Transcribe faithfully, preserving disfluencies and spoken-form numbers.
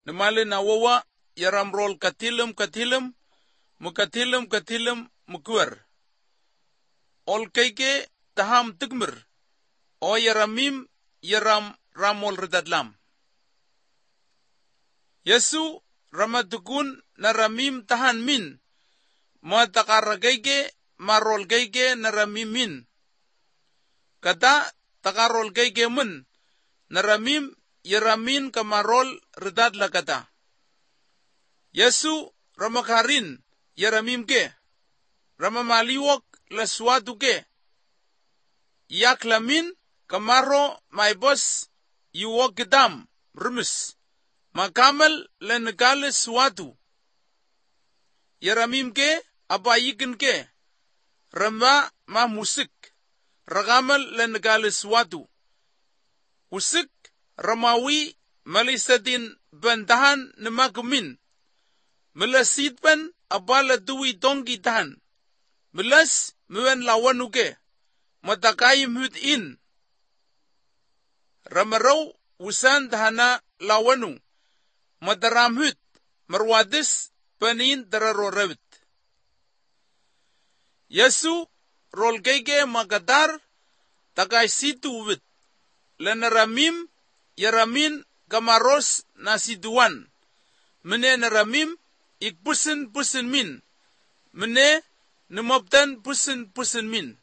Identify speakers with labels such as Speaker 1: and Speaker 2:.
Speaker 1: Namali na wawa yaram rol katilam katilam mukatilam katilam mukwar. Ol kaike taham tigmir. O yaramim yaram ramol redadlam. Yesu ramatukun na ramim tahan min. Matakaragayge marol gayge na ramim min. Kata takarol gayge mun. Na ramim yaramin kamarol redadla kata. Yesu ramakarin yaramim ke. Ramamaliwok laswatu ke. Yaklamin kamaro maibos yuwok gedam rumus. Makamal lenegale swatu. Yaramim ke abayikin ke. Rama ma musik. Ragamal lenegale swatu. Usik ramawi malisadin bantahan nemakumin. Melasitpan abala duwi donggi tahan. Melas muen lawanuke. Matakayim hut in. Ramaraw usan tahana lawanu. Madaram hut. Marwadis panin dararorawit. Yesu rolgege magadar takay situ wit. Lanaramim yaramin kamaros nasiduan. Mene naramim ikpusin pusin min. Mene numabtan pusin pusin min.